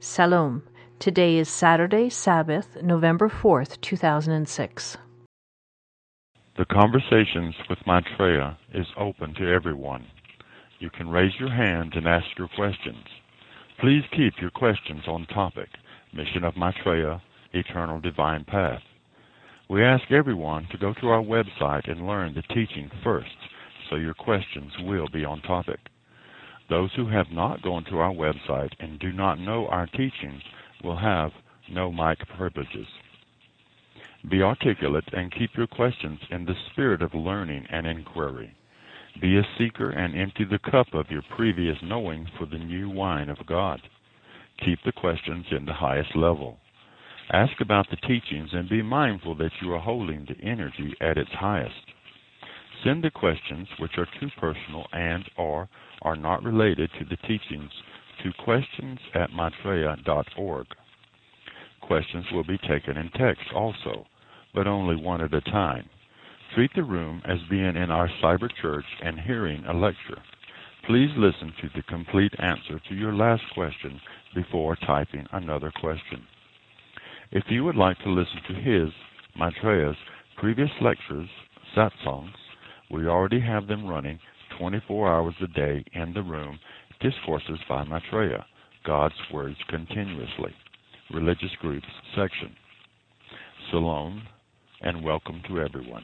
Shalom. Today is Saturday, Sabbath, November 4th, 2006. The Conversations with Maitreya is open to everyone. You can raise your hand and ask your questions. Please keep your questions on topic, Mission of Maitreya, Eternal Divine Path. We ask everyone to go to our website and learn the teaching first, so your questions will be on topic. Those who have not gone to our website and do not know our teachings will have no mic privileges. Be articulate and keep your questions in the spirit of learning and inquiry. Be a seeker and empty the cup of your previous knowing for the new wine of God. Keep the questions in the highest level. Ask about the teachings and be mindful that you are holding the energy at its highest. Send the questions which are too personal and or are not related to the teachings to questions@maitreya.org. Questions will be taken in text also, but only one at a time. Treat the room as being in our cyber church and hearing a lecture. Please listen to the complete answer to your last question before typing another question. If you would like to listen to Maitreya's previous lectures, satsangs, we already have them running 24 hours a day in the room, Discourses by Maitreya, God's Words Continuously, Religious Groups section. Shalom, and welcome to everyone.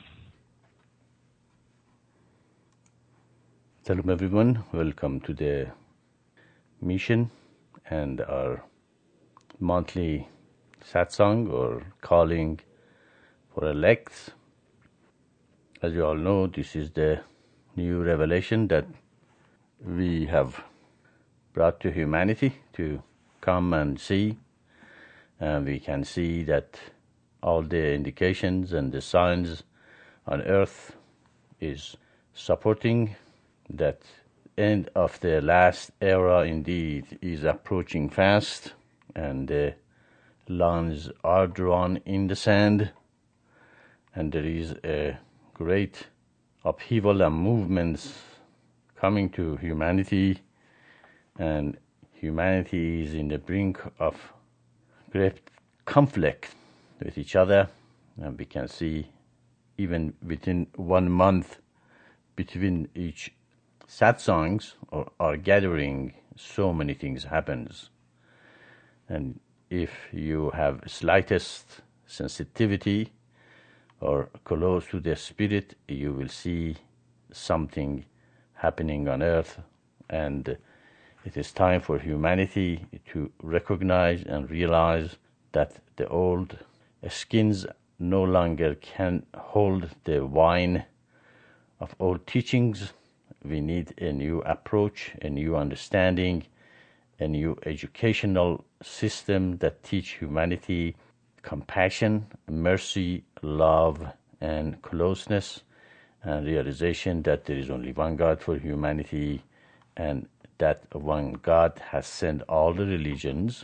Shalom everyone, welcome to the mission and our monthly satsang or calling for elects. As you all know, this is the new revelation that we have brought to humanity to come and see. And we can see that all the indications and the signs on earth is supporting that end of the last era indeed is approaching fast, and the lines are drawn in the sand, and there is a great upheaval and movements coming to humanity, and humanity is in the brink of great conflict with each other, and we can see even within 1 month between each satsangs or gathering, so many things happens. And if you have slightest sensitivity or close to the spirit, you will see something happening on earth, and it is time for humanity to recognize and realize that the old skins no longer can hold the wine of old teachings. We need a new approach, a new understanding, a new educational system that teach humanity compassion, mercy, love, and closeness, and realization that there is only one God for humanity, and that one God has sent all the religions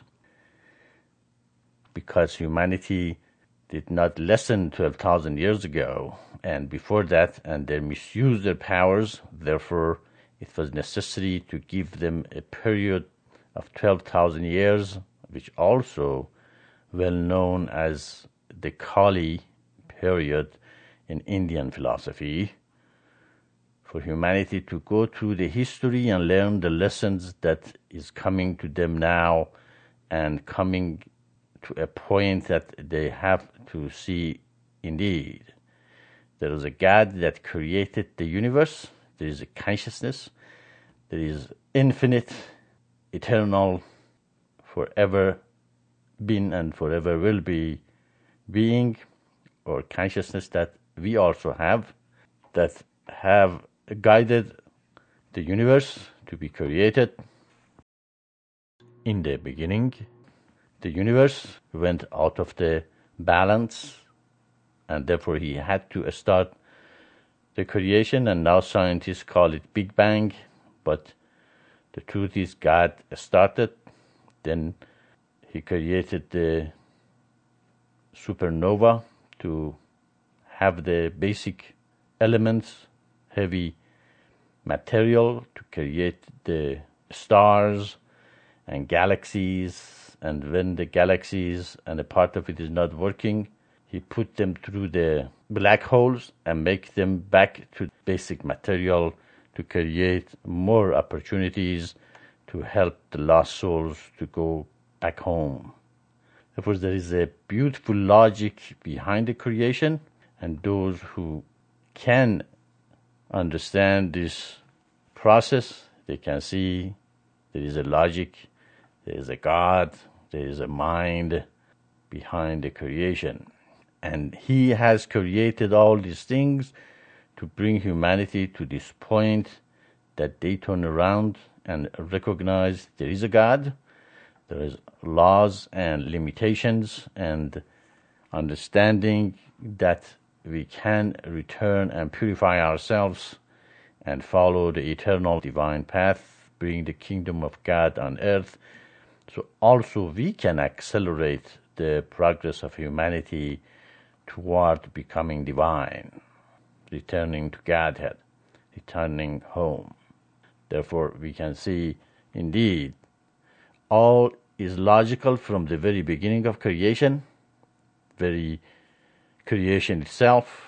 because humanity did not listen 12,000 years ago and before that, and they misused their powers. Therefore, it was necessary to give them a period of 12,000 years, which also well known as the Kali period in Indian philosophy, for humanity to go through the history and learn the lessons that is coming to them now, and coming to a point that they have to see indeed there is a God that created the universe, there is a consciousness, there is infinite, eternal, forever been and forever will be being or consciousness that we also have, that have guided the universe to be created. In the beginning, the universe went out of the balance, and therefore he had to start the creation, and now scientists call it Big Bang, but the truth is God started, then he created the supernova to have the basic elements, heavy material to create the stars and galaxies and when the galaxies and a part of it is not working, he put them through the black holes and make them back to basic material to create more opportunities to help the lost souls to go back home. Therefore, there is a beautiful logic behind the creation, and those who can understand this process, they can see there is a logic, there is a God, there is a mind behind the creation. And he has created all these things to bring humanity to this point that they turn around and recognize there is a God, there is laws and limitations, and understanding that we can return and purify ourselves and follow the eternal divine path, bring the kingdom of God on earth. So also we can accelerate the progress of humanity toward becoming divine, returning to Godhead, returning home. Therefore, we can see, indeed, all is logical from the very beginning of creation, very creation itself,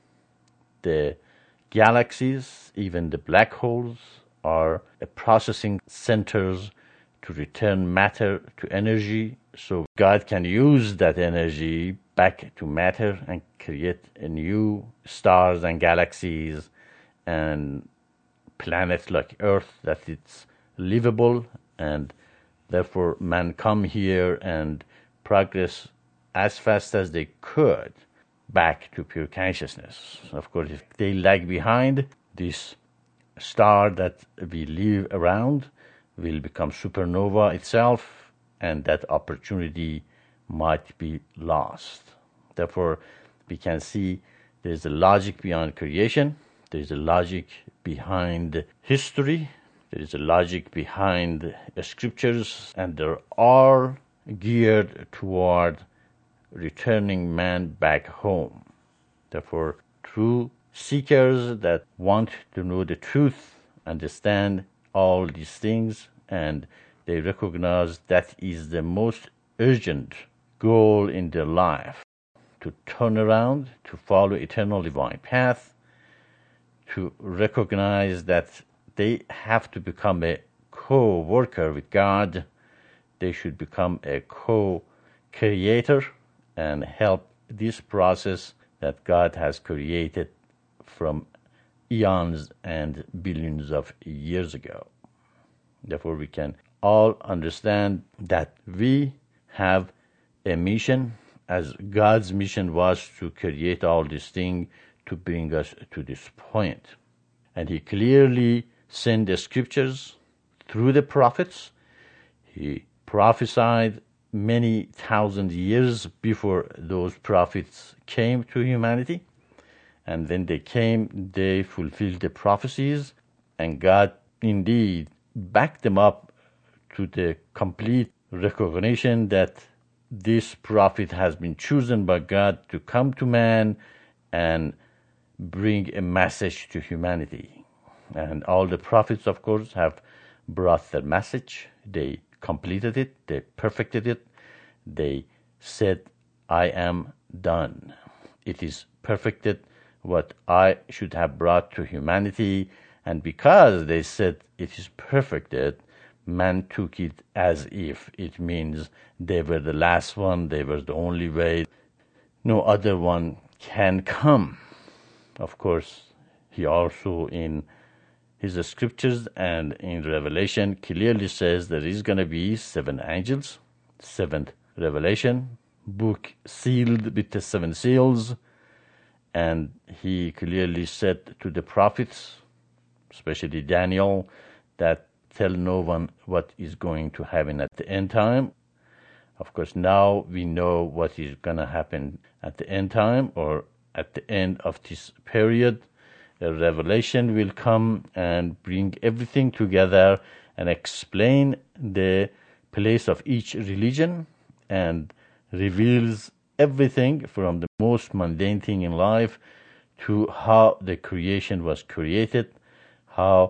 the galaxies, even the black holes are processing centers to return matter to energy, so God can use that energy back to matter and create a new stars and galaxies and planets like Earth that it's livable, and therefore man come here and progress as fast as they could back to pure consciousness. Of course, if they lag behind, this star that we live around will become supernova itself, and that opportunity might be lost. Therefore, we can see there's a logic beyond creation, there's a logic behind history, there is a logic behind the scriptures, and they're all geared toward returning man back home. Therefore, true seekers that want to know the truth understand all these things, and they recognize that is the most urgent goal in their life, to turn around, to follow eternal divine path, to recognize that they have to become a co-worker with God. They should become a co-creator and help this process that God has created from eons and billions of years ago. Therefore, we can all understand that we have a mission, as God's mission was to create all these things to bring us to this point. And he clearly sent the scriptures through the prophets. He prophesied many thousand years before those prophets came to humanity. And when they came, they fulfilled the prophecies, and God indeed backed them up to the complete recognition that this prophet has been chosen by God to come to man and bring a message to humanity. And all the prophets, of course, have brought their message. They completed it, they perfected it. They said, I am done. It is perfected, what I should have brought to humanity. And because they said it is perfected, man took it as if it means they were the last one, they were the only way, no other one can come. Of course, he also in his scriptures and in Revelation clearly says there is going to be 7 angels, 7th revelation, book sealed with the 7 seals, and he clearly said to the prophets, especially Daniel, that tell no one what is going to happen at the end time. Of course, now we know what is going to happen at the end time, or at the end of this period. A revelation will come and bring everything together and explain the place of each religion, and reveals everything from the most mundane thing in life to how the creation was created, how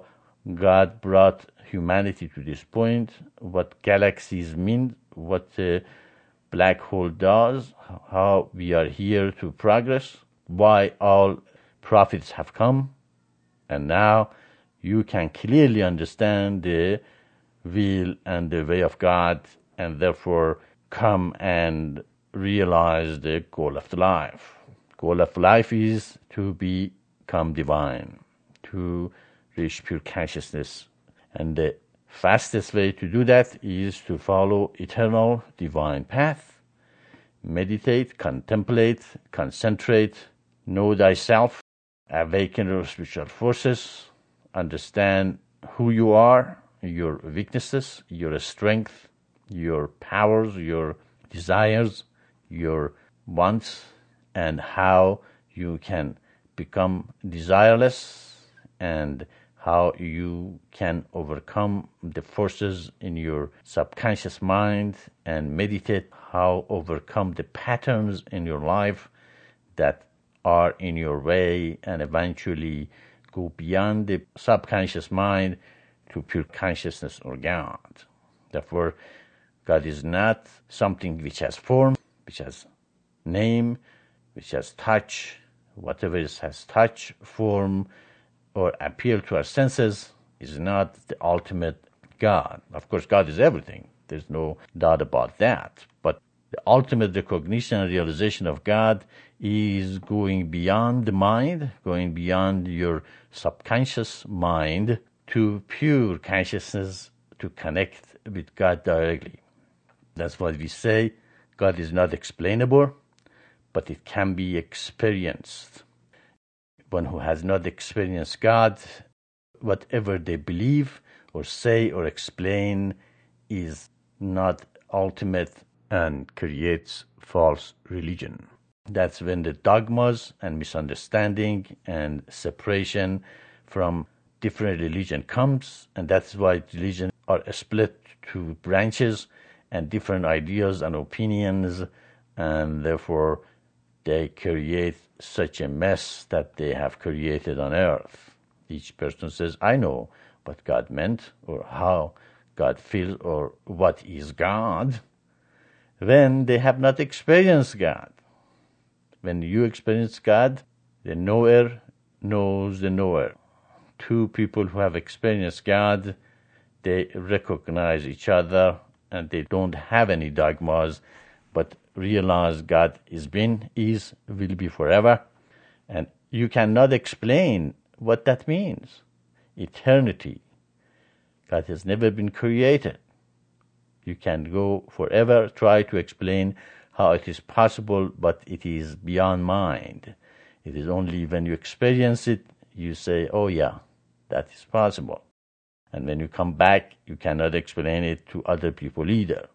God brought humanity to this point, what galaxies mean, what a black hole does, how we are here to progress, why all prophets have come, and now you can clearly understand the will and the way of God, and therefore come and realize the goal of the life. Goal of life is to become divine, to reach pure consciousness. And the fastest way to do that is to follow eternal divine path. Meditate, contemplate, concentrate, know thyself, awaken your spiritual forces, understand who you are, your weaknesses, your strength, your powers, your desires, your wants, and how you can become desireless, and how you can overcome the forces in your subconscious mind, and meditate how overcome the patterns in your life that are in your way, and eventually go beyond the subconscious mind to pure consciousness or God. Therefore, God is not something which has form, which has name, which has touch. Whatever has touch, form, or appeal to our senses is not the ultimate God. Of course, God is everything. There's no doubt about that. But the ultimate recognition and realization of God is going beyond the mind, going beyond your subconscious mind to pure consciousness, to connect with God directly. That's why we say God is not explainable, but it can be experienced. One who has not experienced God, whatever they believe or say or explain is not ultimate and creates false religion. That's when the dogmas and misunderstanding and separation from different religion comes, and that's why religions are split to branches and different ideas and opinions, and therefore they create such a mess that they have created on earth. Each person says, I know what God meant, or how God feels, or what is God, when they have not experienced God. When you experience God, the knower knows the knower. Two people who have experienced God, they recognize each other, and they don't have any dogmas, but realize God is been, is, will be forever. And you cannot explain what that means. Eternity. God has never been created. You can go forever, try to explain how it is possible, but it is beyond mind. It is only when you experience it, you say, oh yeah, that is possible. And when you come back, you cannot explain it to other people either.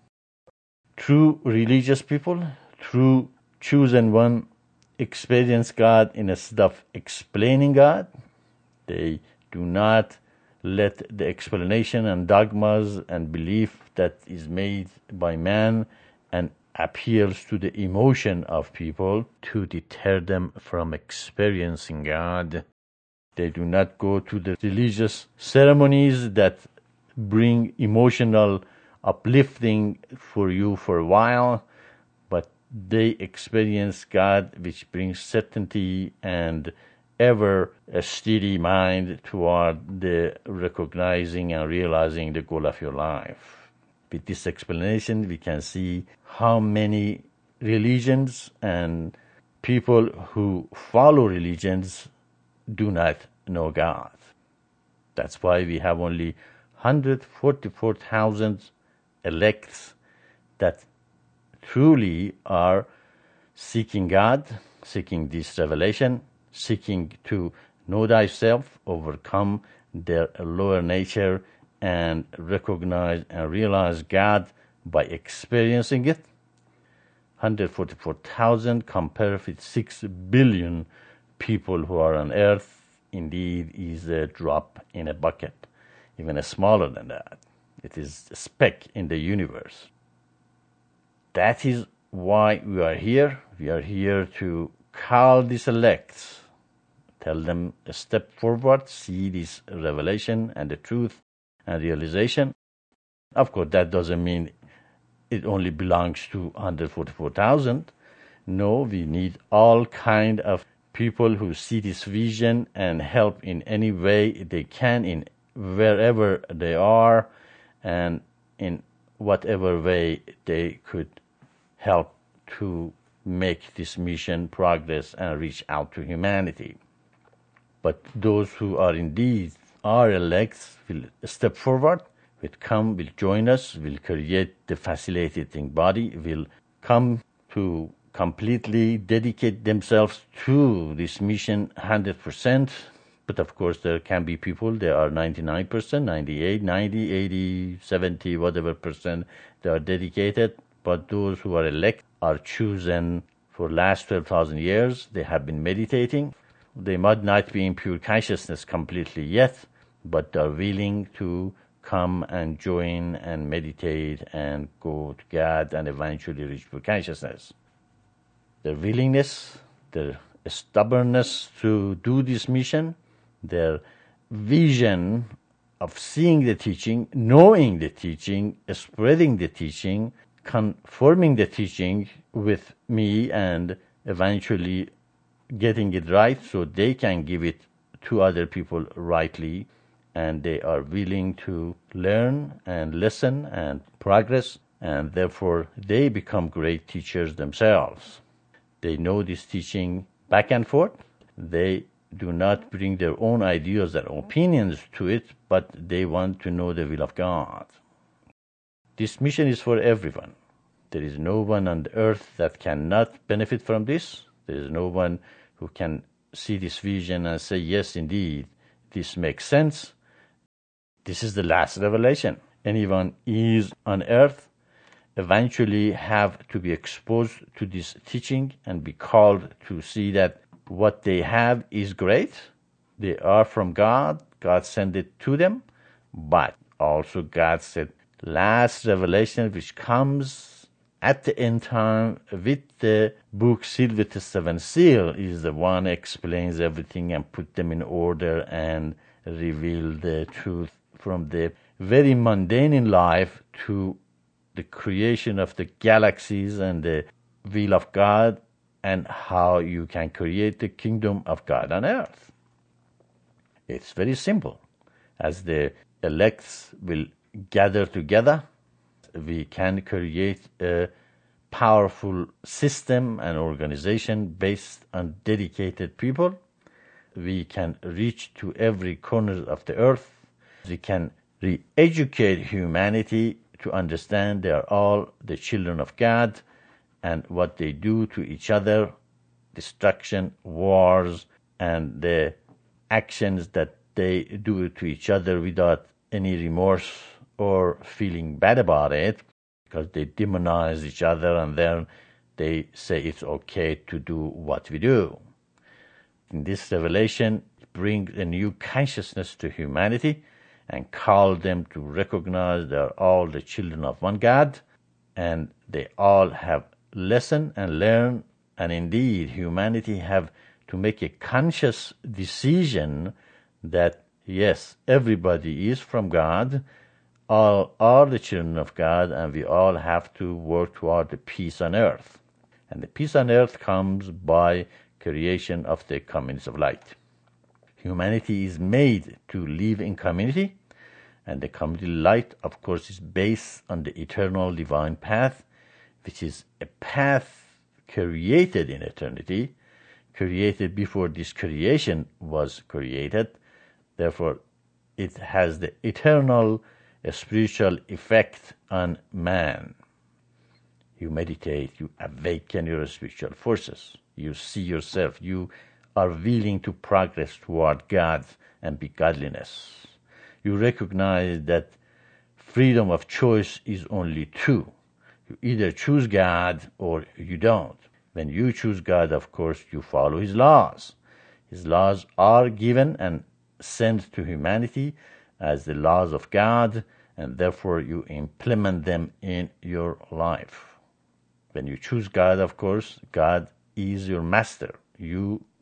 True religious people, true chosen one, experience God instead of explaining God. They do not let the explanation and dogmas and belief that is made by man and appeals to the emotion of people to deter them from experiencing God. They do not go to the religious ceremonies that bring emotional uplifting for you for a while, but they experience God, which brings certainty and ever a steady mind toward the recognizing and realizing the goal of your life. With this explanation, we can see how many religions and people who follow religions do not know God. That's why we have only 144,000 elects that truly are seeking God, seeking this revelation, seeking to know thyself, overcome their lower nature, and recognize and realize God by experiencing it. 144,000 compared with 6 billion people who are on earth indeed is a drop in a bucket, even smaller than that. It is a speck in the universe. That is why we are here. We are here to call these elects, tell them a step forward, see this revelation and the truth and realization. Of course, that doesn't mean it only belongs to 144,000. No, we need all kind of people who see this vision and help in any way they can, in wherever they are, and in whatever way they could help to make this mission progress and reach out to humanity. But those who are indeed our elects will step forward, will come, will join us, will create the facilitating body, will come to completely dedicate themselves to this mission 100%. But of course, there can be people, there are 99%, 98, 90, 80, 70, whatever percent, they are dedicated. But those who are elect are chosen for last 12,000 years. They have been meditating. They might not be in pure consciousness completely yet, but they are willing to come and join and meditate and go to God and eventually reach pure consciousness. Their willingness, their stubbornness to do this mission, their vision of seeing the teaching, knowing the teaching, spreading the teaching, conforming the teaching with me, and eventually getting it right so they can give it to other people rightly, and they are willing to learn and listen and progress, and therefore they become great teachers themselves. They know this teaching back and forth. They do not bring their own ideas, their opinions to it, but they want to know the will of God. This mission is for everyone. There is no one on the earth that cannot benefit from this. There is no one who can see this vision and say, yes, indeed, this makes sense. This is the last revelation. Anyone is on earth eventually have to be exposed to this teaching and be called to see that what they have is great. They are from God. God sent it to them. But also God said, last revelation which comes at the end time with the book sealed with the seven seal is the one explains everything and put them in order and reveal the truth from the very mundane in life to the creation of the galaxies and the will of God and how you can create the kingdom of God on earth. It's very simple. As the elects will gather together, we can create a powerful system and organization based on dedicated people. We can reach to every corner of the earth. We can re-educate humanity to understand they are all the children of God, and what they do to each other, destruction, wars, and the actions that they do to each other without any remorse or feeling bad about it, because they demonize each other and then they say it's okay to do what we do. In this revelation, it brings a new consciousness to humanity and call them to recognize they are all the children of one God, and they all have lesson and learn, and indeed humanity have to make a conscious decision that yes, everybody is from God, all are the children of God, and we all have to work toward the peace on earth. And the peace on earth comes by creation of the communities of light. Humanity is made to live in community, and the community light, of course, is based on the eternal divine path, which is a path created in eternity, created before this creation was created. Therefore, it has the eternal spiritual effect on man. You meditate, you awaken your spiritual forces. You see yourself. You are willing to progress toward God and be godliness. You recognize that freedom of choice is only two. You either choose God or you don't. When you choose God, of course, you follow His laws. His laws are given and sent to humanity as the laws of God, and therefore you implement them in your life. When you choose God, of course, God is your master. You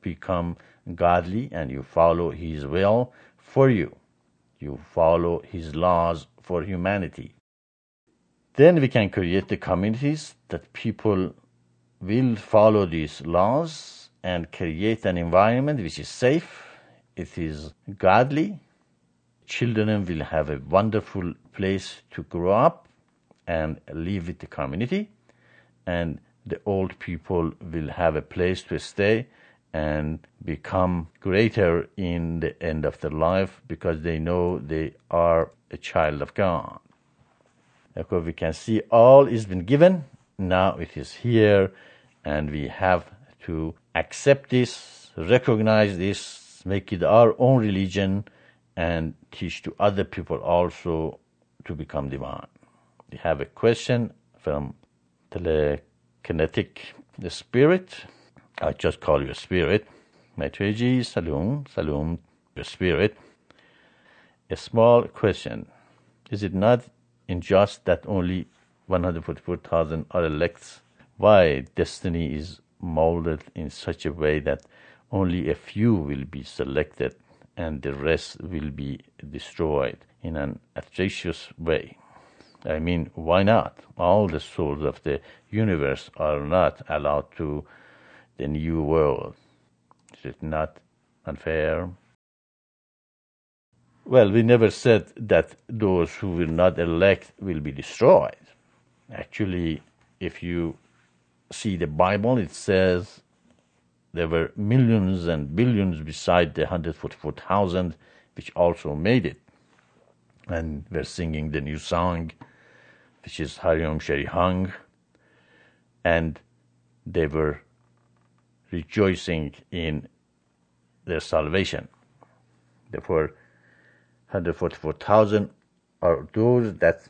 become godly and you follow His will for you. You follow His laws for humanity. Then we can create the communities that people will follow these laws and create an environment which is safe, it is godly. Children will have a wonderful place to grow up and live with the community, and the old people will have a place to stay and become greater in the end of their life because they know they are a child of God. Therefore, we can see all is been given, now it is here, and we have to accept this, recognize this, make it our own religion, and teach to other people also to become divine. We have a question from Telekinetic the Spirit. I just call you Spirit. Maitreji, Salum, your Spirit. A small question. Is it not unjust that only 144,000 are elects? Why destiny is molded in such a way that only a few will be selected and the rest will be destroyed in an atrocious way? I mean, why not? All the souls of the universe are not allowed to the new world. Is it not unfair? Well, we never said that those who will not elect will be destroyed. Actually, if you see the Bible, it says there were millions and billions beside the 144,000 which also made it. And we're singing the new song, which is Hariom Shri Hang, and they were rejoicing in their salvation. Therefore, 144,000 are those that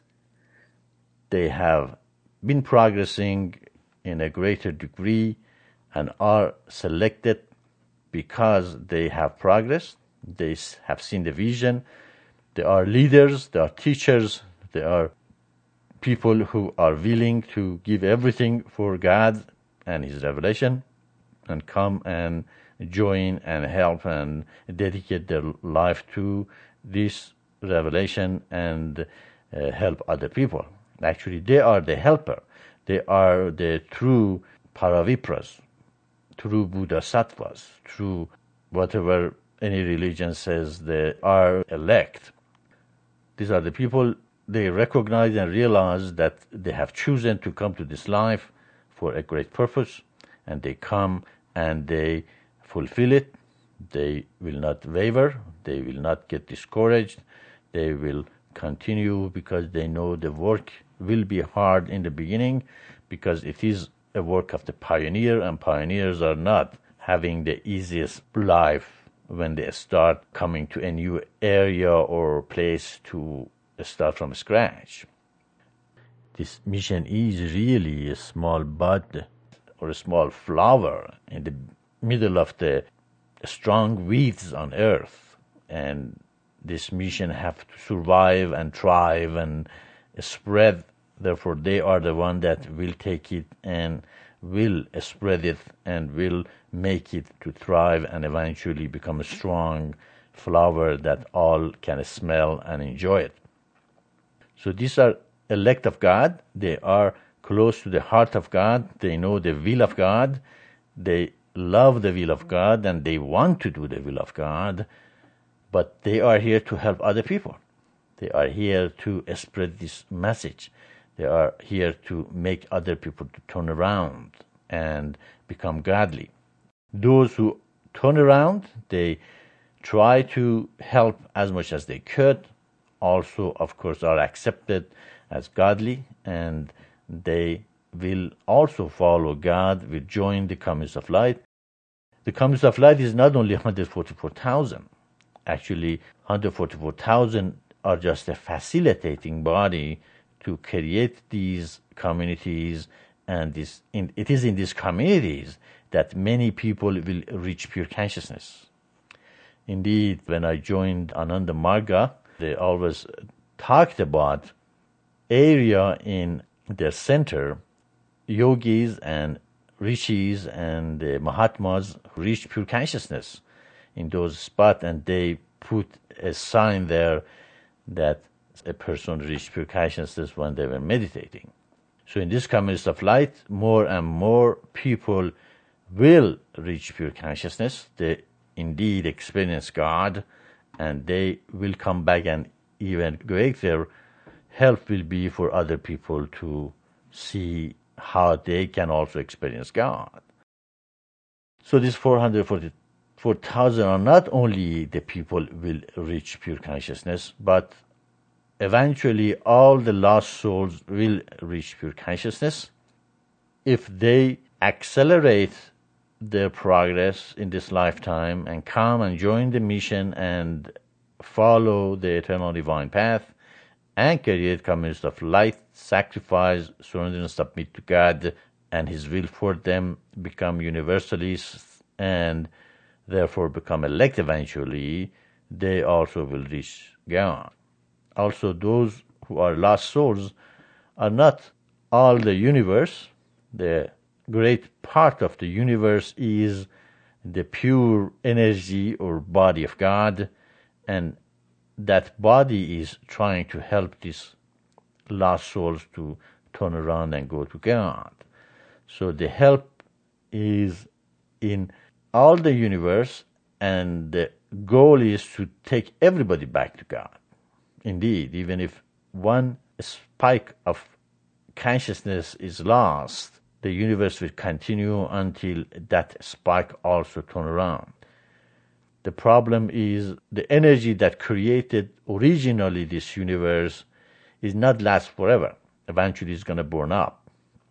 they have been progressing in a greater degree and are selected because they have progressed, they have seen the vision, they are leaders, they are teachers, they are people who are willing to give everything for God and His revelation and come and join and help and dedicate their life to this revelation and help other people. Actually, they are the helper. They are the true Paravipras, true Bodhisattvas, true whatever any religion says they are elect. These are the people, they recognize and realize that they have chosen to come to this life for a great purpose, and they come and they fulfill it. They will not waver, they will not get discouraged, they will continue because they know the work will be hard in the beginning because it is a work of the pioneer, and pioneers are not having the easiest life when they start coming to a new area or place to start from scratch. This mission is really a small bud or a small flower in the middle of the strong weeds on earth, and this mission have to survive and thrive and spread. Therefore, they are the one that will take it and will spread it and will make it to thrive and eventually become a strong flower that all can smell and enjoy it. So these are elect of God. They are close to the heart of God. They know the will of God. They love the will of God and they want to do the will of God, but they are here to help other people. They are here to spread this message. They are here to make other people to turn around and become godly. Those who turn around, they try to help as much as they could, also, of course, are accepted as godly, and they will also follow God, will join the Communists of Light. The Communists of Light is not only 144,000. Actually, 144,000 are just a facilitating body to create these communities, and it is in these communities that many people will reach pure consciousness. Indeed, when I joined Ananda Marga, they always talked about area in their center, yogis and rishis and the Mahatmas reached pure consciousness in those spots, and they put a sign there that a person reached pure consciousness when they were meditating. So in this communist of light, more and more people will reach pure consciousness. They indeed experience God, and they will come back, and even greater help will be for other people to see how they can also experience God. So these 444,000 are not only the people will reach pure consciousness, but eventually all the lost souls will reach pure consciousness if they accelerate their progress in this lifetime and come and join the mission and follow the eternal divine path and create communities of light, sacrifice, surrender and submit to God and His will for them, become universalists and therefore become elect eventually, they also will reach God. Also, those who are lost souls are not all the universe. The great part of the universe is the pure energy or body of God, and that body is trying to help these lost souls to turn around and go to God. So the help is in all the universe, and the goal is to take everybody back to God. Indeed, even if one spike of consciousness is lost, the universe will continue until that spike also turns around. The problem is the energy that created originally this universe is not last forever. Eventually it's going to burn up.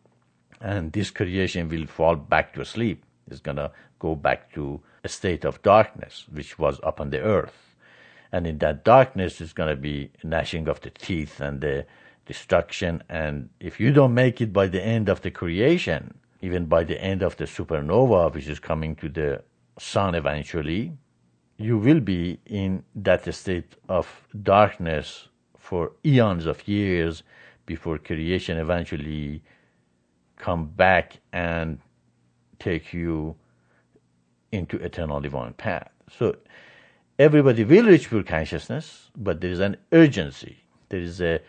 And this creation will fall back to sleep. It's going to go back to a state of darkness, which was upon the earth. And in that darkness is going to be gnashing of the teeth and the destruction. And if you don't make it by the end of the creation, even by the end of the supernova, which is coming to the sun eventually, you will be in that state of darkness for eons of years before creation eventually come back and take you into eternal divine path. So everybody will reach pure consciousness, but there is an urgency. There is a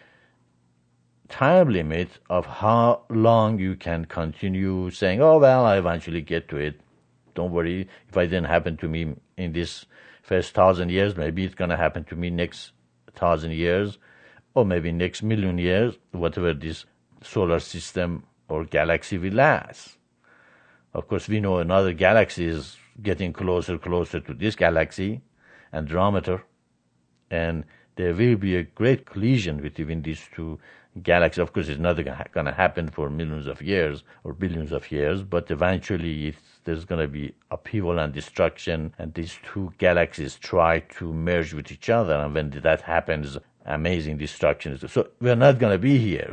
time limit of how long you can continue saying, oh, well, I eventually get to it. Don't worry, if it didn't happen to me in this first 1,000 years, maybe it's going to happen to me next 1,000 years, or maybe next million years, whatever this solar system or galaxy will last. Of course, we know another galaxy is getting closer to this galaxy, Andromeda, and there will be a great collision between these two galaxies. Of course, it's not going to happen for millions of years or billions of years, but eventually there's going to be upheaval and destruction, and these two galaxies try to merge with each other, and when that happens, amazing destruction. So we're not going to be here.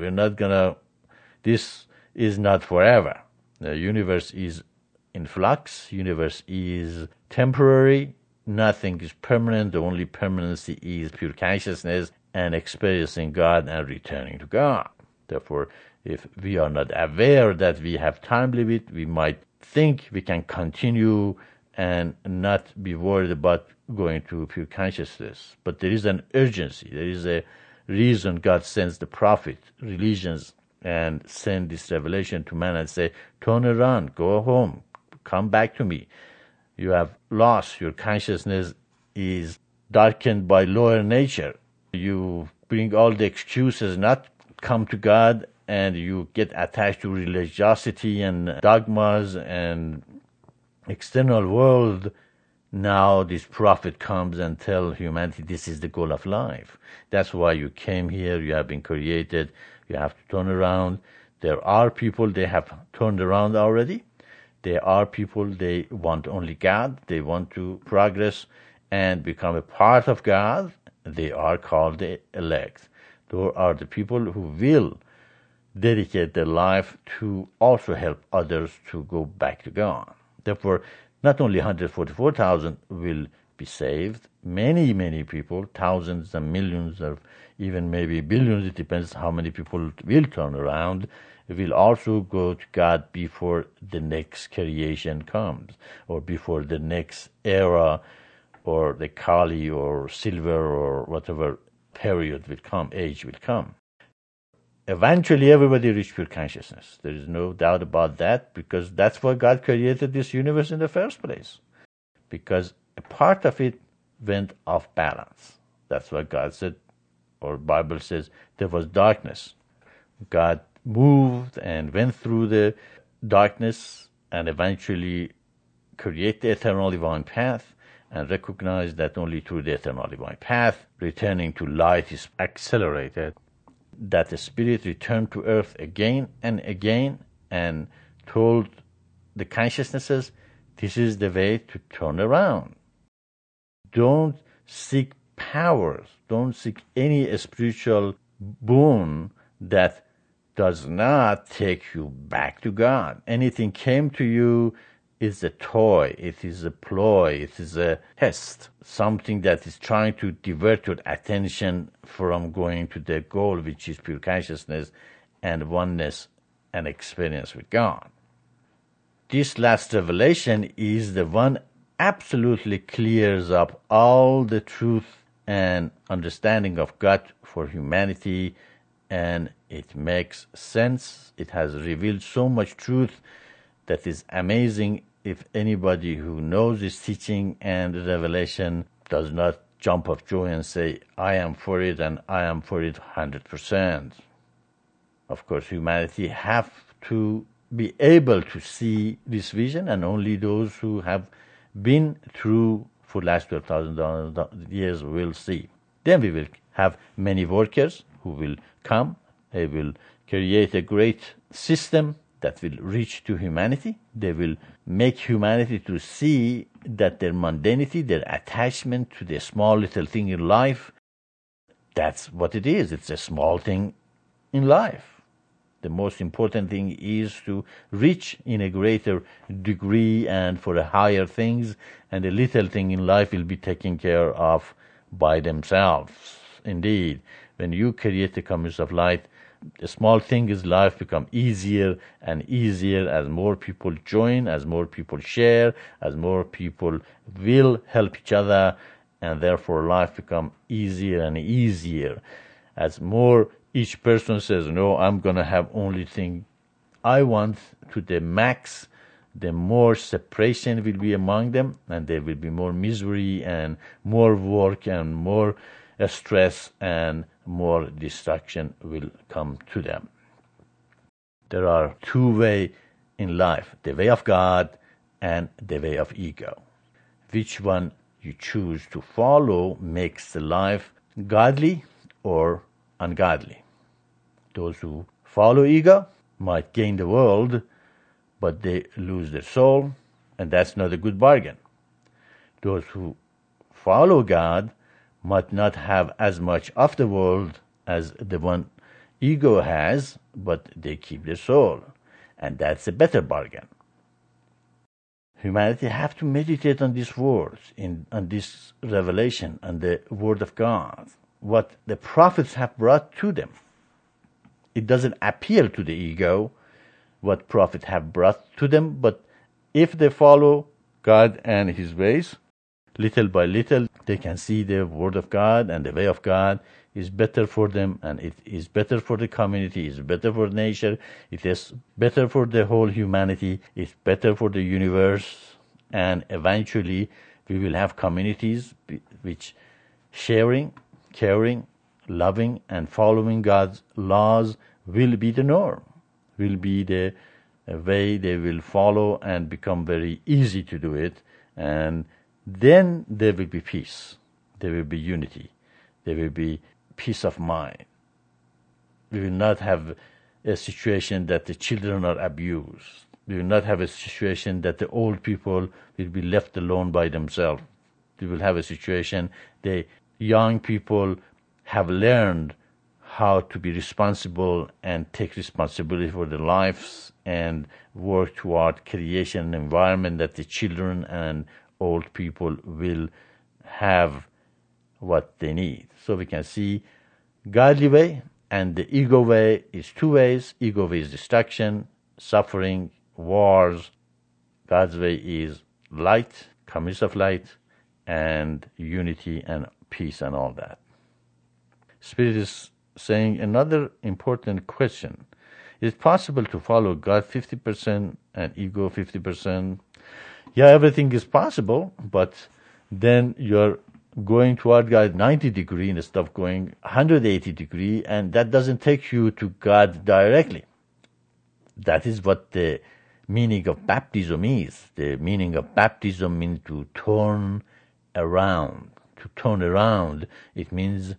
This is not forever. The universe is in flux. Universe is temporary. Nothing is permanent. The only permanency is pure consciousness and experiencing God and returning to God. Therefore, if we are not aware that we have time limit, we might think we can continue and not be worried about going to pure consciousness. But there is an urgency. There is a reason God sends the prophet, religions, and send this revelation to man and say, turn around, go home, come back to me. You have lost. Your consciousness is darkened by lower nature. You bring all the excuses not come to God, and you get attached to religiosity and dogmas and external world. Now this prophet comes and tells humanity this is the goal of life. That's why you came here. You have been created. You have to turn around. There are people, they have turned around already. There are people, they want only God. They want to progress and become a part of God. They are called the elect. Those are the people who will dedicate their life to also help others to go back to God. Therefore, not only 144,000 will be saved, many, many people, thousands and millions of even maybe billions, it depends how many people will turn around, will also go to God before the next creation comes, or before the next era, or the Kali or silver or whatever period will come, age will come. Eventually everybody reach pure consciousness. There is no doubt about that, because that's why God created this universe in the first place. Because a part of it went off balance. That's why God said, or Bible says, there was darkness. God moved and went through the darkness and eventually create the eternal divine path, and recognize that only through the eternal divine path, returning to light is accelerated, that the spirit returned to earth again and again and told the consciousnesses, this is the way to turn around. Don't seek powers, don't seek any spiritual boon that does not take you back to God. Anything came to you is a toy, it is a ploy, it is a test, something that is trying to divert your attention from going to the goal, which is pure consciousness and oneness and experience with God. This last revelation is the one absolutely clears up all the truth and understanding of God for humanity, and it makes sense. It has revealed so much truth that is amazing. If anybody who knows this teaching and revelation does not jump of joy and say, I am for it and I am for it 100%. Of course, humanity have to be able to see this vision, and only those who have been through for the last 12,000 years will see. Then we will have many workers who will come. They will create a great system that will reach to humanity. They will make humanity to see that their mundanity, their attachment to the small little thing in life, that's what it is. It's a small thing in life. The most important thing is to reach in a greater degree and for the higher things, and the little thing in life will be taken care of by themselves. Indeed, when you create the community of light, the small thing is life become easier and easier as more people join, as more people share, as more people will help each other, and therefore life become easier and easier. As more each person says, no, I'm going to have only thing I want to the max, the more separation will be among them, and there will be more misery and more work and more stress, and more distraction will come to them. There are two ways in life, the way of God and the way of ego. Which one you choose to follow makes the life godly or ungodly. Those who follow ego might gain the world, but they lose their soul, and that's not a good bargain. Those who follow God might not have as much of the world as the one ego has, but they keep their soul, and that's a better bargain. Humanity have to meditate on these words, on this revelation, on the word of God, what the prophets have brought to them. It doesn't appeal to the ego what prophets have brought to them, but if they follow God and His ways, little by little, they can see the word of God and the way of God is better for them, and it is better for the community, it's better for nature, it is better for the whole humanity, it's better for the universe, and eventually we will have communities which sharing, caring, loving, and following God's laws will be the norm, will be the way they will follow and become very easy to do it, and then there will be peace, there will be unity, there will be peace of mind. We will not have a situation that the children are abused. We will not have a situation that the old people will be left alone by themselves. We will have a situation the young people have learned how to be responsible and take responsibility for their lives and work toward creation an environment that the children and old people will have what they need. So we can see godly way, and the ego way is two ways. Ego way is destruction, suffering, wars. God's way is light, comings of light, and unity and peace and all that. Spirit is saying another important question. Is it possible to follow God 50% and ego 50%? Yeah, everything is possible, but then you're going toward God 90 degree instead of going 180 degree, and that doesn't take you to God directly. That is what the meaning of baptism is. The meaning of baptism means to turn around. To turn around, it means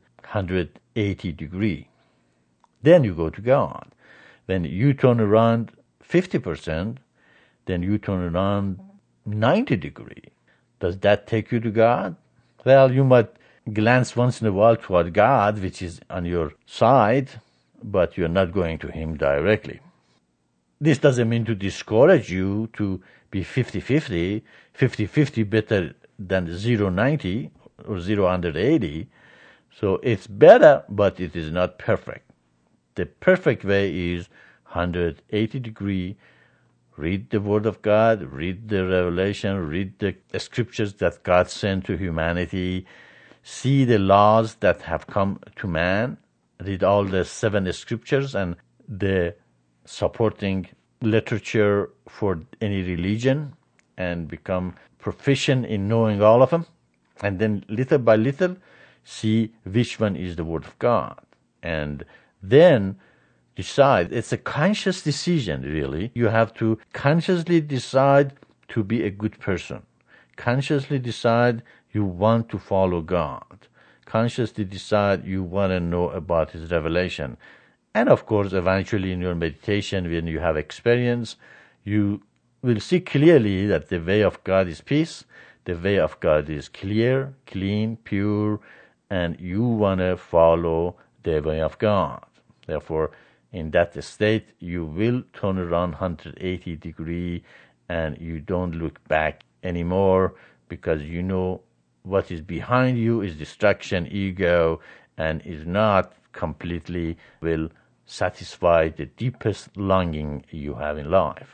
180 degree. Then you go to God. When you turn around 50%, then you turn around 90 degree. Does that take you to God? Well, you might glance once in a while toward God, which is on your side, but you're not going to Him directly. This doesn't mean to discourage you to be 50-50. 50-50 better than 0-90 or 0-180. So it's better, but it is not perfect. The perfect way is 180 degree. Read the Word of God, read the Revelation, read the scriptures that God sent to humanity, see the laws that have come to man, read all the 7 scriptures and the supporting literature for any religion, and become proficient in knowing all of them, and then little by little see which one is the Word of God, and then decide. It's a conscious decision, really. You have to consciously decide to be a good person. Consciously decide you want to follow God. Consciously decide you want to know about His revelation. And of course, eventually in your meditation, when you have experience, you will see clearly that the way of God is peace, the way of God is clear, clean, pure, and you want to follow the way of God. Therefore, in that state, you will turn around 180 degree and you don't look back anymore, because you know what is behind you is distraction, ego, and is not completely will satisfy the deepest longing you have in life.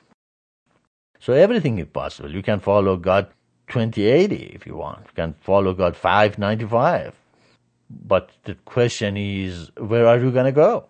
So everything is possible. You can follow God 2080 if you want. You can follow God 595. But the question is, where are you going to go?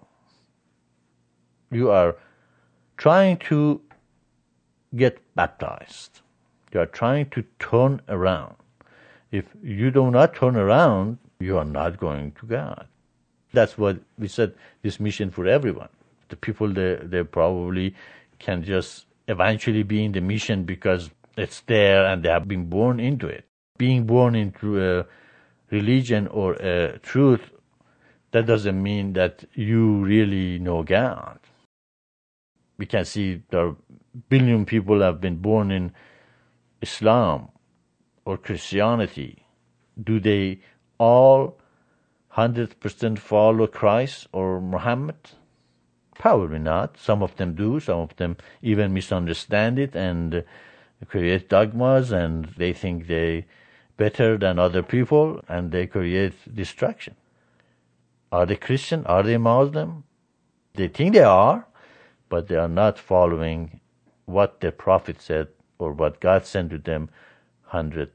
You are trying to get baptized. You are trying to turn around. If you do not turn around, you are not going to God. That's what we said, this mission for everyone. The people, they probably can just eventually be in the mission because it's there and they have been born into it. Being born into a religion or a truth, that doesn't mean that you really know God. We can see there are billion people have been born in Islam or Christianity. Do they all 100% follow Christ or Muhammad? Probably not. Some of them do. Some of them even misunderstand it and create dogmas, and they think they better than other people, and they create distraction. Are they Christian? Are they Muslim? They think they are, but they are not following what the Prophet said or what God sent to them 100%.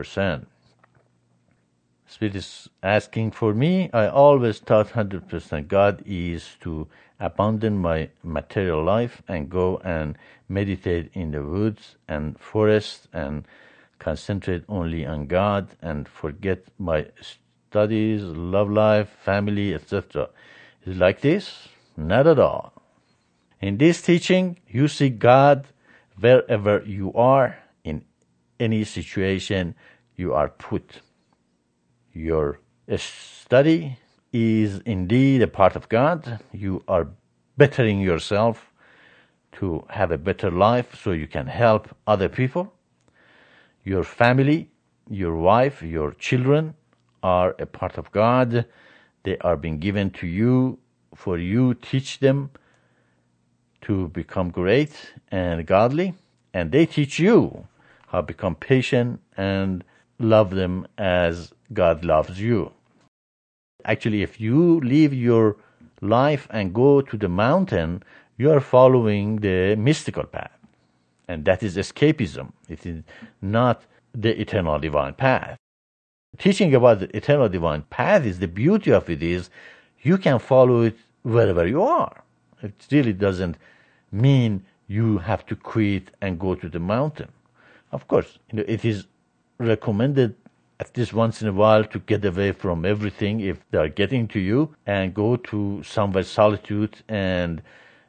Spirit is asking for me. I always thought 100% God is to abandon my material life and go and meditate in the woods and forests and concentrate only on God and forget my studies, love life, family, etc. Is it like this? Not at all. In this teaching, you see God wherever you are, in any situation you are put. Your study is indeed a part of God. You are bettering yourself to have a better life so you can help other people. Your family, your wife, your children are a part of God. They are being given to you for you teach them to become great and godly, and they teach you how to become patient and love them as God loves you. Actually, if you leave your life and go to the mountain, you are following the mystical path. And that is escapism. It is not the eternal divine path. Teaching about the eternal divine path is the beauty of it is you can follow it wherever you are. It really doesn't mean you have to quit and go to the mountain. Of course, it is recommended at least once in a while to get away from everything if they are getting to you and go to somewhere solitude and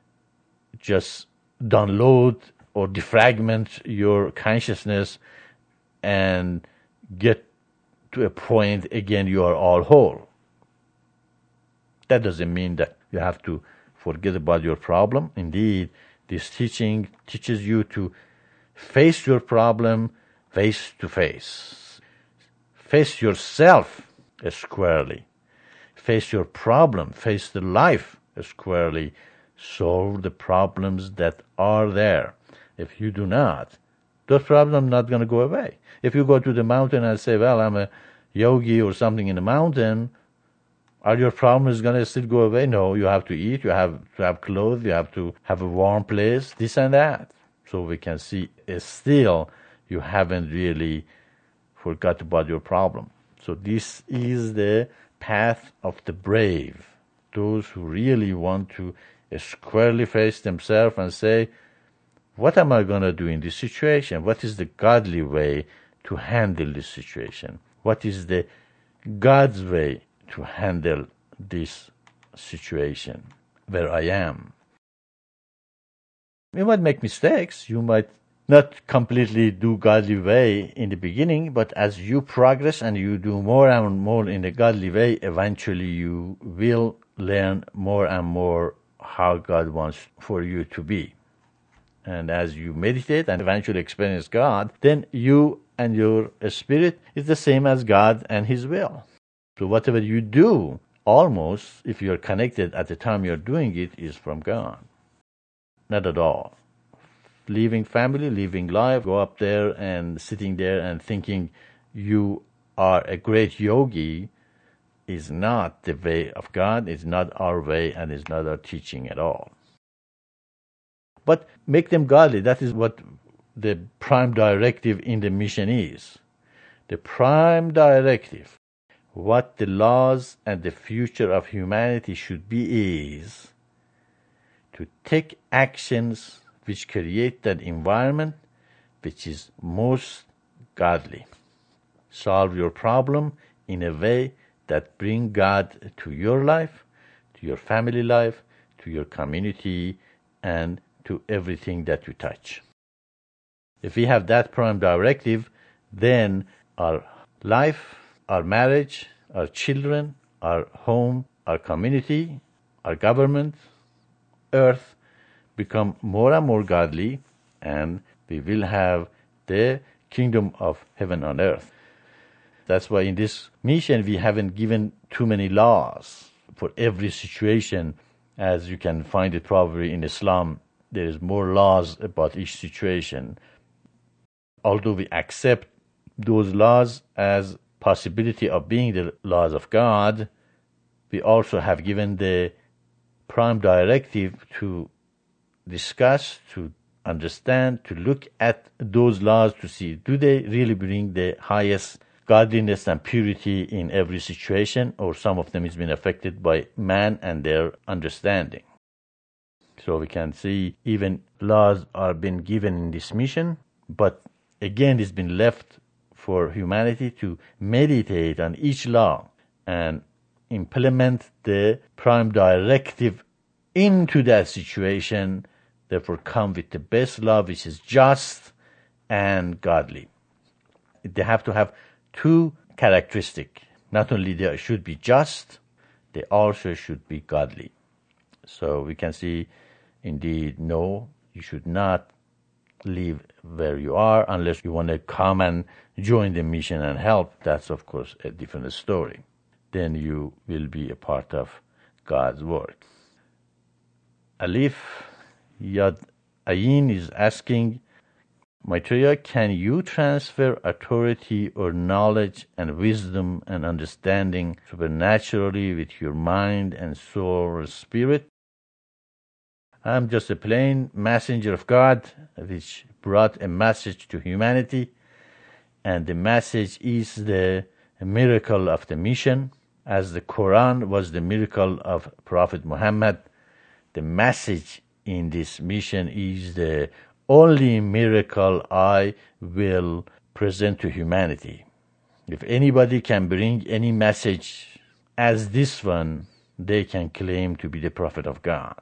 just download or defragment your consciousness and get to a point again you are all whole. That doesn't mean that you have to forget about your problem. Indeed, this teaching teaches you to face your problem face to face. Face yourself squarely. Face your problem. Face the life squarely. Solve the problems that are there. If you do not, those problems are not going to go away. If you go to the mountain and say, well, I'm a yogi or something in the mountain, are your problems going to still go away? No, you have to eat, you have to have clothes, you have to have a warm place, this and that. So we can see still you haven't really forgot about your problem. So this is the path of the brave, those who really want to squarely face themselves and say, what am I going to do in this situation? What is the godly way to handle this situation? What is the God's way to handle this situation where I am? You might make mistakes. You might not completely do godly way in the beginning, but as you progress and you do more and more in the godly way, eventually you will learn more and more how God wants for you to be. And as you meditate and eventually experience God, then you and your spirit is the same as God and His will. So whatever you do, almost, if you're connected at the time you're doing it, is from God. Not at all. Leaving family, leaving life, go up there and sitting there and thinking you are a great yogi is not the way of God, is not our way, and is not our teaching at all. But make them godly. That is what the prime directive in the mission is. The prime directive, what the laws and the future of humanity should be, is to take actions which create that environment which is most godly. Solve your problem in a way that bring God to your life, to your family life, to your community, and to everything that you touch. If we have that prime directive, then our life, our marriage, our children, our home, our community, our government, earth become more and more godly, and we will have the kingdom of heaven on earth. That's why in this mission we haven't given too many laws for every situation, as you can find it probably in Islam. There is more laws about each situation. Although we accept those laws as possibility of being the laws of God, we also have given the prime directive to discuss, to understand, to look at those laws to see, do they really bring the highest godliness and purity in every situation, or some of them has been affected by man and their understanding. So we can see even laws are being given in this mission, but again it's been left for humanity to meditate on each law and implement the prime directive into that situation, therefore come with the best law which is just and godly. They have to have two characteristics. Not only they should be just, they also should be godly. So we can see, indeed, no, you should not leave where you are unless you want to come and join the mission and help. That's, of course, a different story. Then you will be a part of God's work. Alif Yad Ayin is asking, Maitreya, can you transfer authority or knowledge and wisdom and understanding supernaturally with your mind and soul or spirit? I'm just a plain messenger of God which brought a message to humanity, and the message is the miracle of the mission. As the Quran was the miracle of Prophet Muhammad, the message in this mission is the only miracle I will present to humanity. If anybody can bring any message as this one, they can claim to be the prophet of God.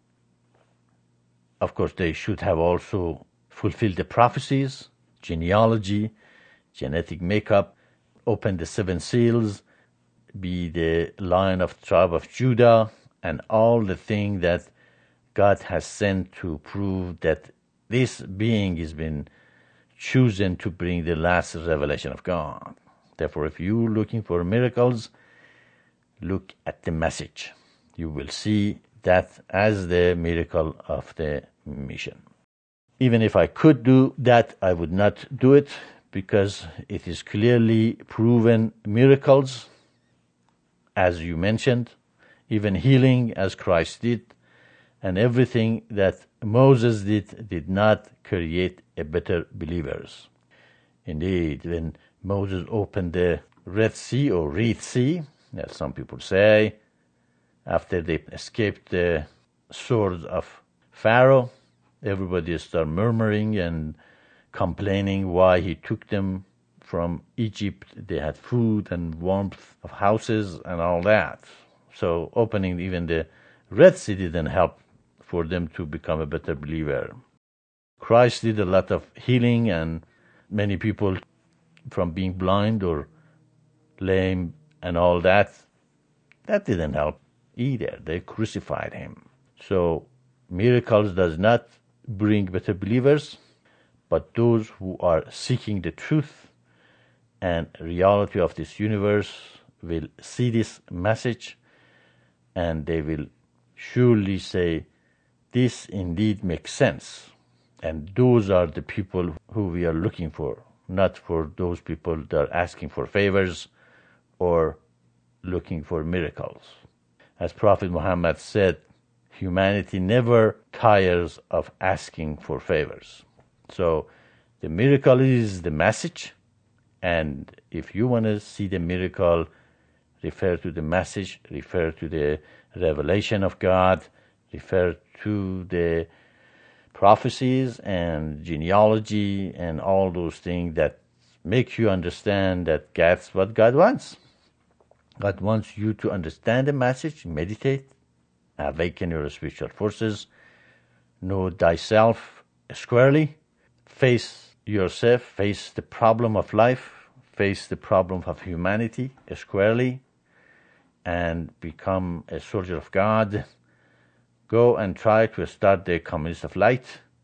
Of course, they should have also fulfilled the prophecies, genealogy, genetic makeup, open the 7 seals, be the Lion of the tribe of Judah, and all the things that God has sent to prove that this being has been chosen to bring the last revelation of God. Therefore, if you're looking for miracles, look at the message. You will see that as the miracle of the mission. Even if I could do that, I would not do it, because it is clearly proven miracles, as you mentioned, even healing as Christ did, and everything that Moses did not create a better believers. Indeed, when Moses opened the Red Sea or Red Sea, as some people say, after they escaped the sword of Pharaoh, everybody started murmuring and complaining why he took them from Egypt. They had food and warmth of houses and all that. So opening even the Red Sea didn't help for them to become a better believer. Christ did a lot of healing, and many people from being blind or lame and all that didn't help either. They crucified him. So miracles does not bring better believers, but those who are seeking the truth and reality of this universe will see this message, and they will surely say, this indeed makes sense. And those are the people who we are looking for, not for those people that are asking for favors or looking for miracles. As Prophet Muhammad said, humanity never tires of asking for favors. So the miracle is the message, and if you want to see the miracle, refer to the message, refer to the revelation of God, refer to the prophecies and genealogy and all those things that make you understand that that's what God wants. God wants you to understand the message, meditate, awaken your spiritual forces, know thyself squarely, face yourself, face the problem of life, face the problem of humanity squarely, and become a soldier of God. Go and try to start the communities of light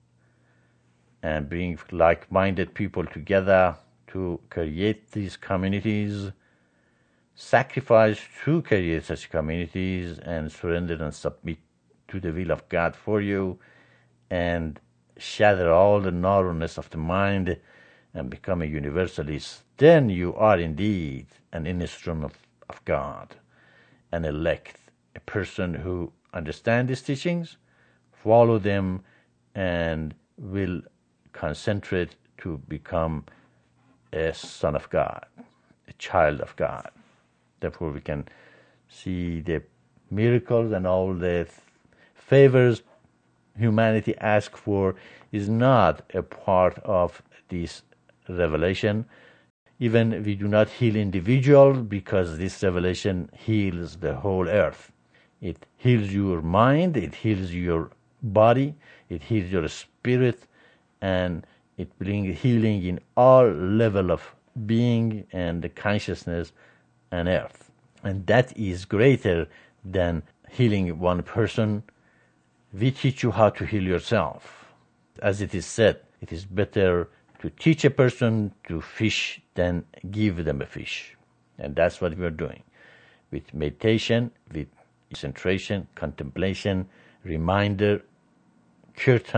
and bring like-minded people together to create these communities, sacrifice to create such communities, and surrender and submit to the will of God for you, and shatter all the narrowness of the mind and become a universalist. Then you are indeed an instrument of God, an elect, a person who understands these teachings, follow them, and will concentrate to become a son of God, a child of God. Therefore, we can see the miracles and all the favors humanity asks for is not a part of this revelation. Even we do not heal individuals, because this revelation heals the whole earth. It heals your mind, it heals your body, it heals your spirit, and it brings healing in all level of being and the consciousness and earth. And that is greater than healing one person. We teach you how to heal yourself. As it is said, it is better to teach a person to fish than give them a fish. And that's what we are doing. With meditation, with concentration, contemplation, reminder, kirtan,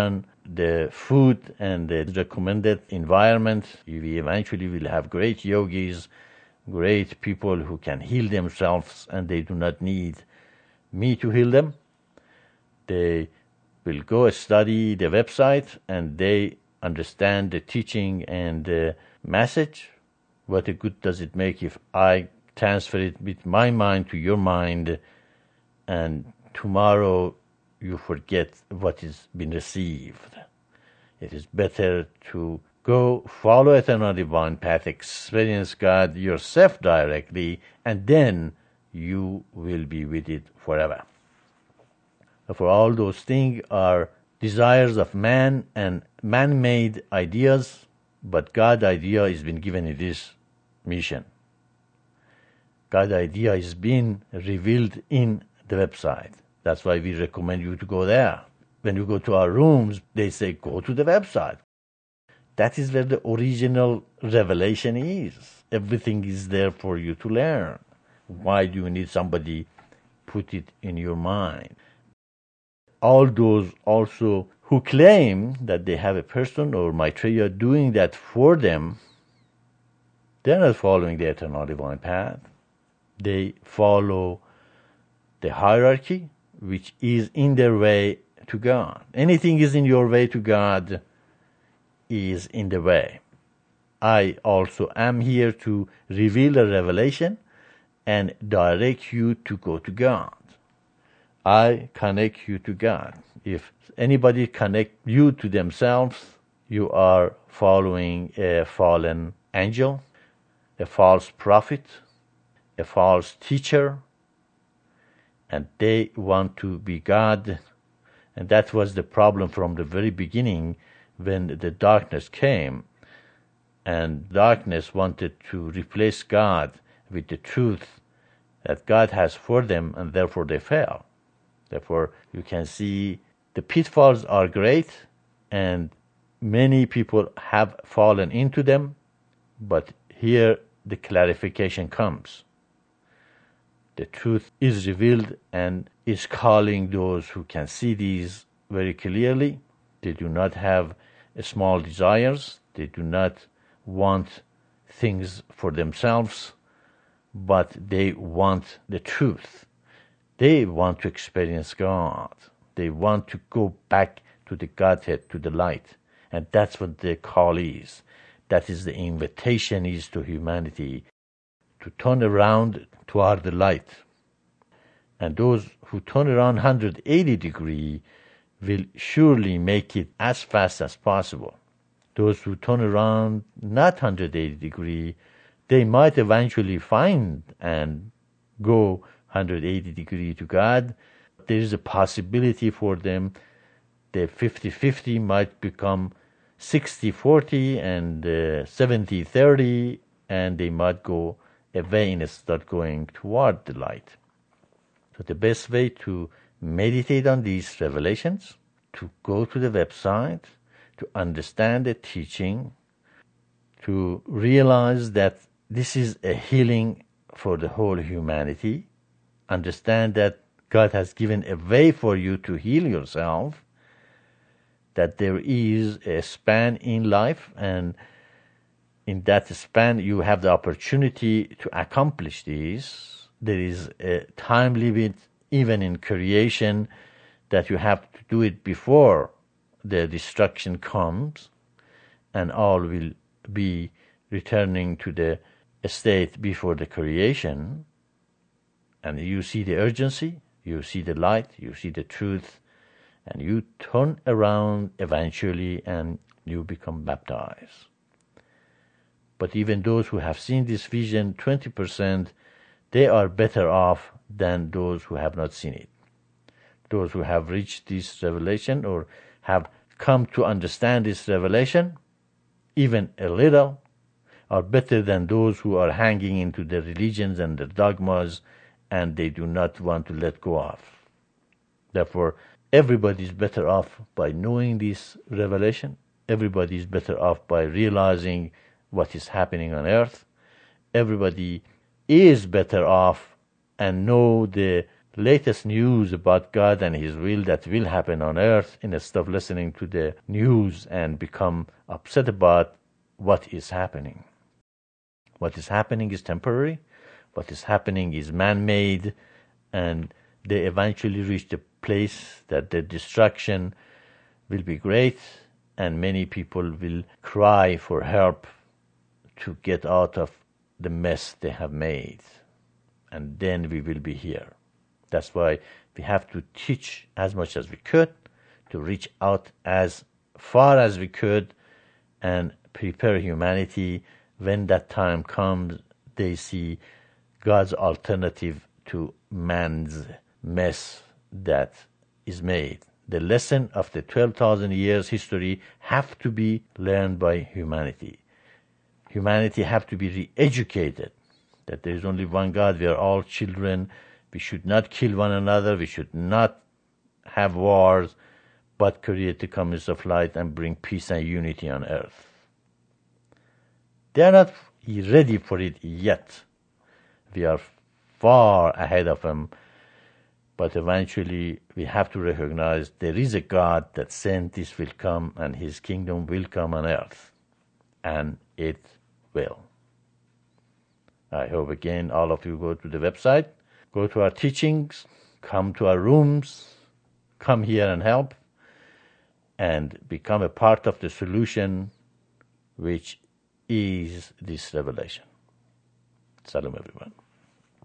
the food and the recommended environment, we eventually will have great yogis, great people who can heal themselves, and they do not need me to heal them. They will go study the website and they understand the teaching and the message. What good does it make if I transfer it with my mind to your mind and tomorrow you forget what has been received? It is better to go follow eternal divine path, experience God yourself directly, and then you will be with it forever. For all those things are desires of man and man-made ideas, but God's idea has been given in this mission. God's idea is being revealed in the website. That's why we recommend you to go there. When you go to our rooms, they say, go to the website. That is where the original revelation is. Everything is there for you to learn. Why do you need somebody put it in your mind? All those also who claim that they have a person or Maitreya doing that for them, they're not following the eternal divine path. They follow the hierarchy, which is in their way to God. Anything is in your way to God is in the way. I also am here to reveal a revelation and direct you to go to God. I connect you to God. If anybody connect you to themselves, you are following a fallen angel, a false prophet, a false teacher, and they want to be God. And that was the problem from the very beginning when the darkness came. And darkness wanted to replace God with the truth that God has for them, and therefore they fell. Therefore, you can see the pitfalls are great, and many people have fallen into them, but here the clarification comes. The truth is revealed and is calling those who can see these very clearly. They do not have small desires. They do not want things for themselves, but they want the truth. They want to experience God. They want to go back to the Godhead, to the light. And that's what the call is. That is the invitation is to humanity, to turn around toward the light. And those who turn around 180 degrees will surely make it as fast as possible. Those who turn around not 180 degrees, they might eventually find and go 180 degrees to God. There is a possibility for them. The 50-50 might become 60-40 and 70-30, and they might go away and start going toward the light. So the best way to meditate on these revelations, to go to the website, to understand the teaching, to realize that this is a healing for the whole humanity. Understand that God has given a way for you to heal yourself, that there is a span in life, and in that span you have the opportunity to accomplish this. There is a time limit even in creation that you have to do it before the destruction comes, and all will be returning to the state before the creation. And you see the urgency, you see the light, you see the truth, and you turn around eventually and you become baptized. But even those who have seen this vision, 20%, they are better off than those who have not seen it. Those who have reached this revelation or have come to understand this revelation, even a little, are better than those who are hanging into the religions and the dogmas and they do not want to let go of. Therefore, everybody is better off by knowing this revelation. Everybody is better off by realizing what is happening on earth. Everybody is better off and know the latest news about God and His will that will happen on earth, instead of listening to the news and become upset about what is happening. What is happening is temporary. What is happening is man-made, and they eventually reach the place that the destruction will be great, and many people will cry for help to get out of the mess they have made. And then we will be here. That's why we have to teach as much as we could, to reach out as far as we could, and prepare humanity. When that time comes, they see God's alternative to man's mess that is made. The lesson of the 12,000 years history have to be learned by humanity. Humanity have to be re-educated, that there is only one God, we are all children, we should not kill one another, we should not have wars, but create the communists of light and bring peace and unity on earth. They are not ready for it yet. We are far ahead of them, but eventually we have to recognize there is a God that sent this will come, and His kingdom will come on earth, and it will. I hope again all of you go to the website, go to our teachings, come to our rooms, come here and help, and become a part of the solution, which is this revelation. Salam everyone.